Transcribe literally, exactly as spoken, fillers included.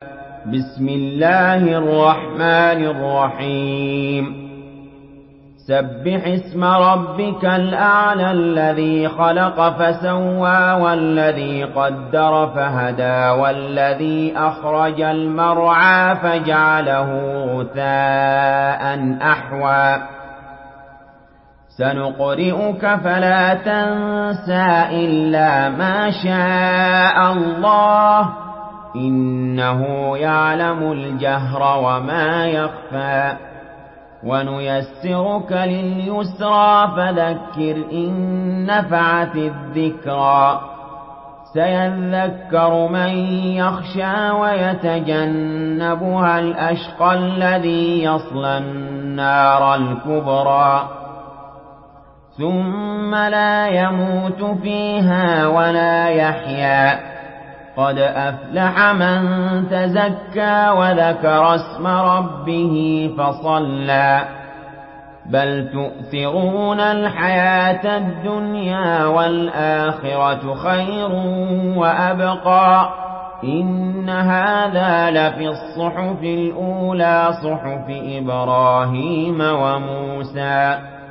بسم الله الرحمن الرحيم سبح اسم ربك الأعلى الذي خلق فسوى والذي قدر فهدى والذي أخرج المرعى فجعله غثاء أحوى سنقرئك فلا تنسى إلا ما شاء الله إنه يعلم الجهر وما يخفى ونيسرك لليسرى فذكر إن نفعت الذكرى سيذكر من يخشى ويتجنبها الأشقى الذي يصلى النار الكبرى ثم لا يموت فيها ولا يحيا قد أفلح من تزكى وذكر اسم ربه فصلى بل تؤثرون الحياة الدنيا والآخرة خير وأبقى إن هذا لفي الصحف الأولى صحف إبراهيم وموسى